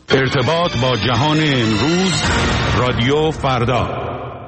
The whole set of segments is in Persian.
ارتباط با جهان امروز، رادیو فردا.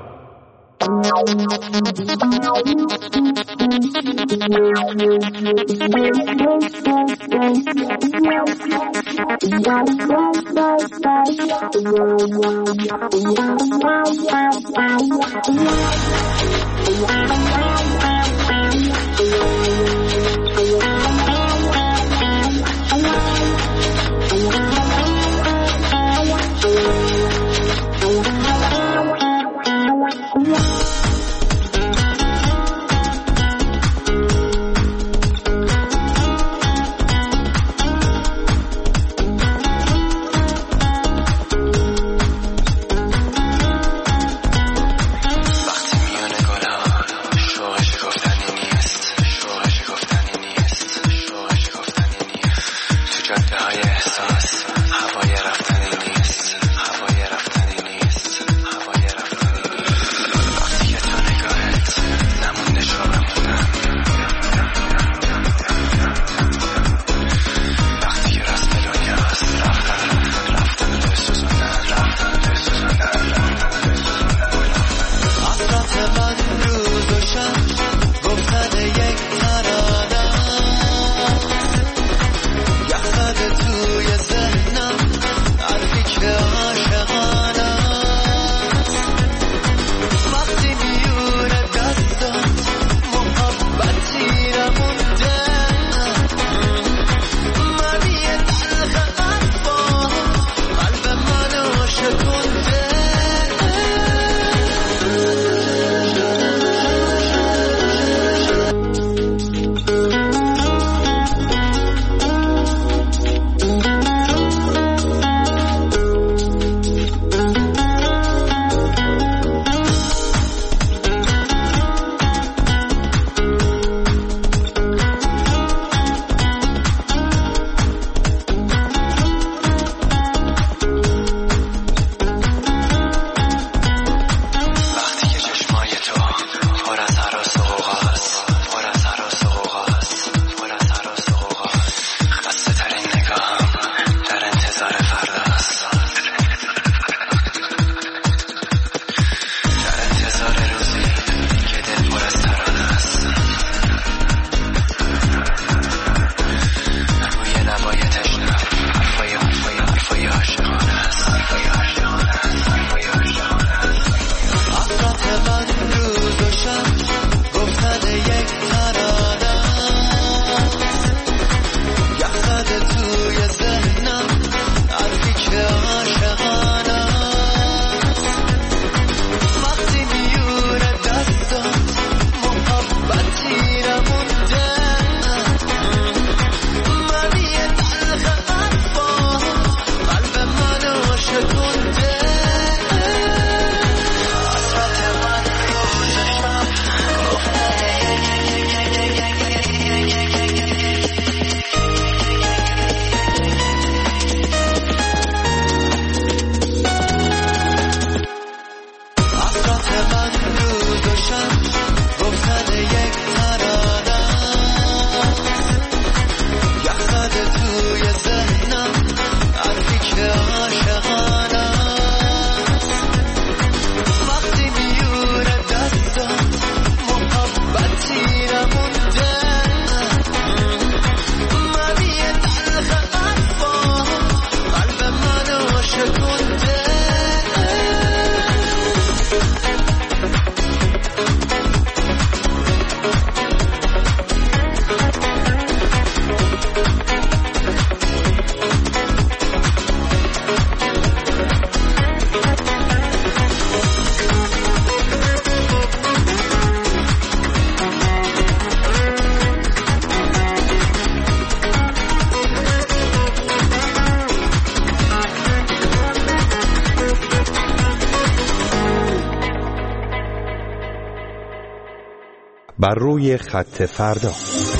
بر روی خط فردا.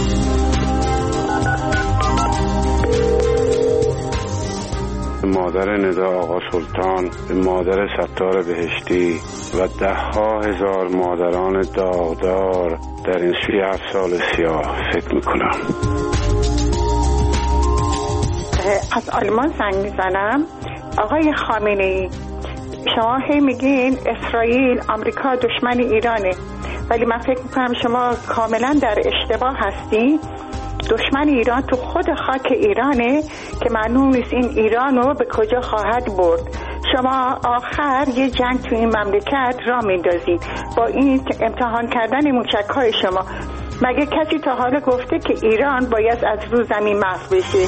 مادر ندا آقا سلطان، مادر ستار بهشتی و ده‌ها هزار مادران داغدار در این 37 سال سیاه فکر میکنم. از آلمان زنگ میزنم. آقای خامنه‌ای، شما هی میگین اسرائیل آمریکا دشمن ایرانه، ولی من فکر میکنم شما کاملا در اشتباه هستی. دشمن ایران تو خود خاک ایرانه که معلوم نیست این ایران رو به کجا خواهد برد. شما آخر یه جنگ تو این مملکت را میندازید با این امتحان کردن موشک‌های شما. مگه کسی تا حالا گفته که ایران باید از رو زمین محو بشه؟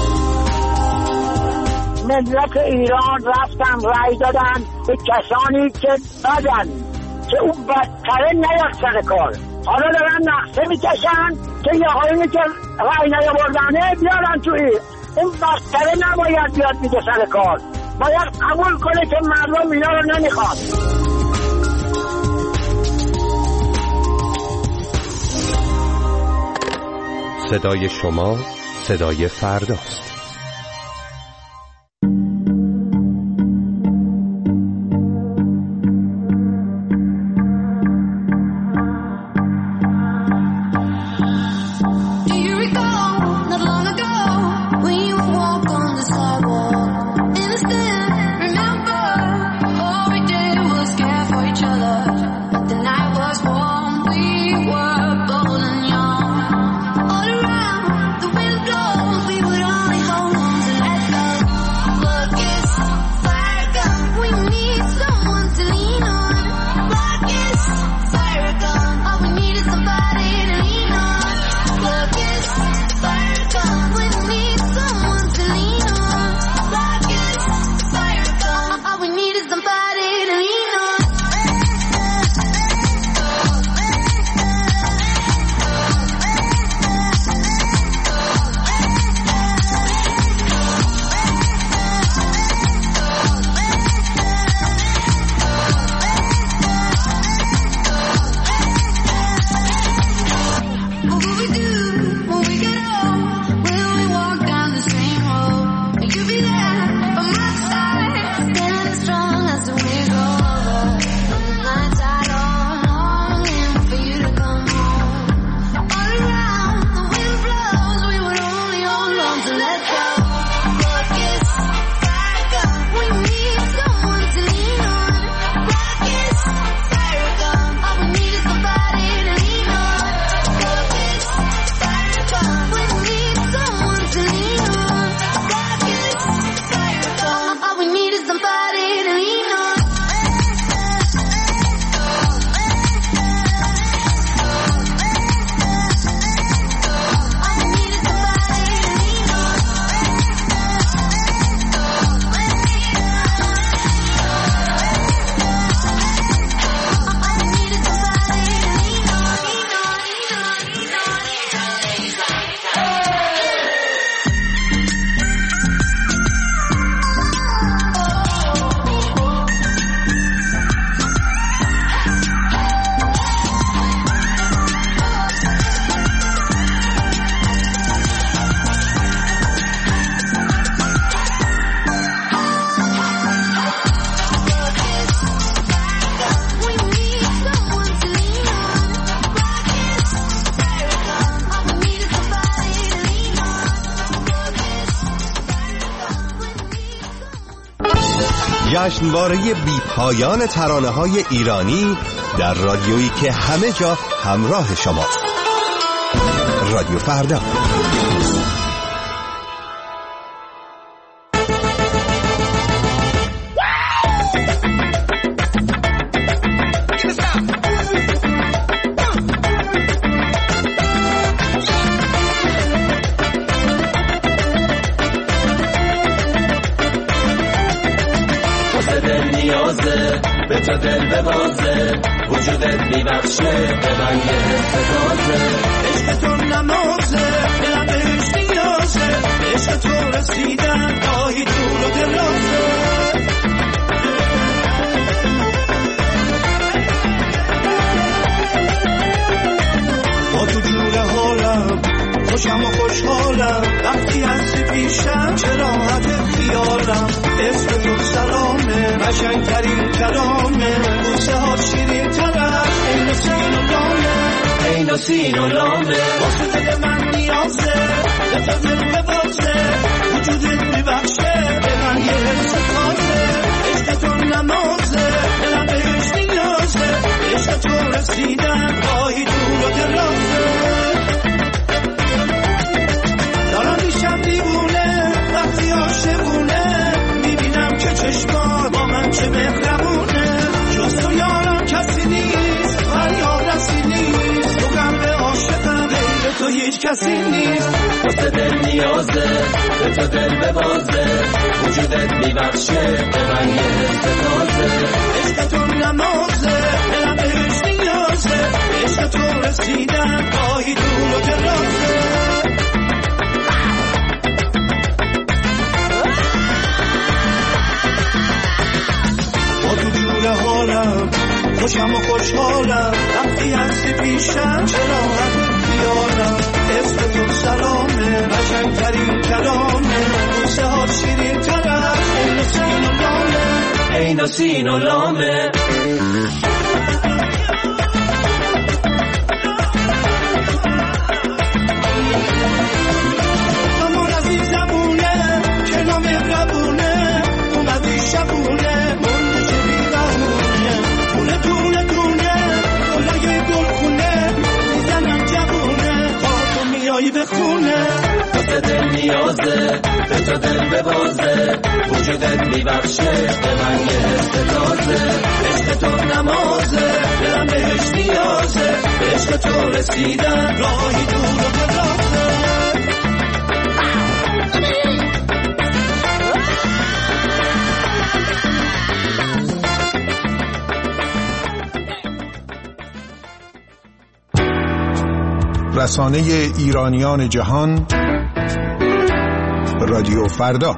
ملت ایران رفتن رای دادن به کسانی که بدن که اون بدتره نیاد سر کار. حالا دارن نقصه میکشن که یه هایی که رای نیاوردنه بیارن توی اون بدتره نباید بیاد میگه سر کار. باید قبول کنه که مردم اینا رو نمیخواد. صدای شما صدای فرداست. جشنواره بی پایان ترانه‌های ایرانی در رادیویی که همه جا همراه شماست. رادیو فردا. به تو دل ببازه وجودت میبخشه به من یه حس تازه عشق تو نمازه دلم بهش نیازه عشق تو رسیدن راهی دور و درازه با تو جور حالم خوشم و خوشحالم وقتی هستی پیشم چه راحت خیالم اسم تو سلامه قشنگ‌ترین کلامه بوسه ها شیرین ترم عین سین و لامه عین سین و لامه واسه دل من نیازه به تو دل ببازه وجودت میبخشه به من یه حس تازه، عشق تو نمازه دلم بهش نیازه، عشق تو رسیدن راهی دور و درازه. دارم میشم دیوونه وقتی عاشقونه، میبینم که چشمات با من چه مهربونه، جز تو یارم کسی نیست، فریاد رسی نیست، تو غم به عاشقم غیر تو هیچ کسی نیست. واسه دل نیازه به تو دل ببازه، وجودت میبخشه به من یه حس تازه، عشق تو نمازه دلم بهش نیازه، عشق تو رسیدن راهی دور و درازه. با تو جور حالم خوشم و خوشحالم، وقتی هستی پیشم چه راحت خیالم، اسم تو سلامه قشنگ‌ترین کلامه، بوسه ها شیرین ترم عین و سین و لامه، عین و سین و لامه. همون عزیزمونه که نامهربونه، اومدی شبونه منده چه بیرهونه، خونه دونه دونه گلای گلخونه میزنن جوونه، خواب میایی به خونه. واسه دل نیازه به تو دل ببازه، وجودت میبخشه به من یه حس تازه، عشق تو نمازه دلم بهش نیازه، عشق تو رسیدن راهی دور و درازه. رسانه ایرانیان جهان، رادیو فردا.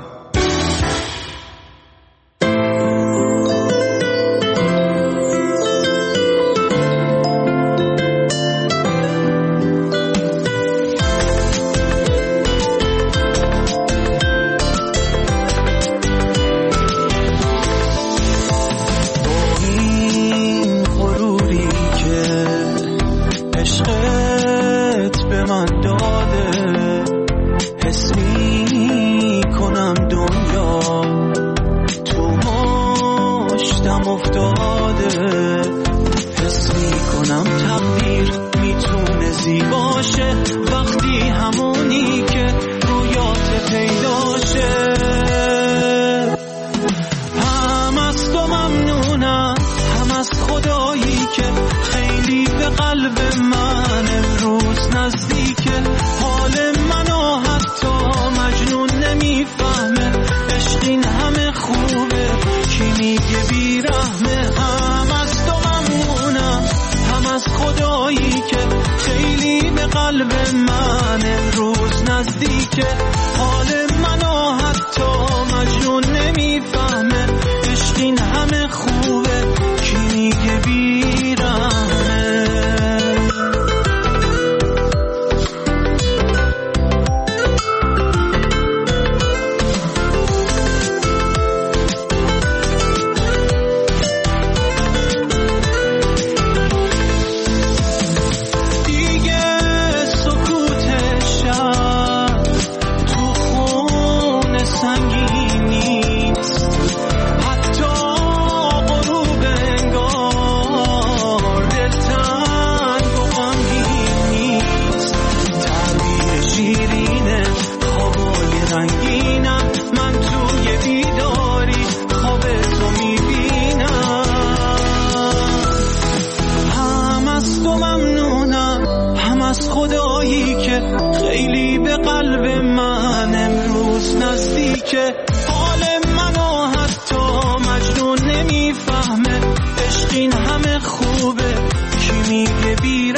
خیلی به قلب من امروز نزدیکه، حال منو حتی مجنون نمیفهمه، عشق این همه خوبه کی میگه بیر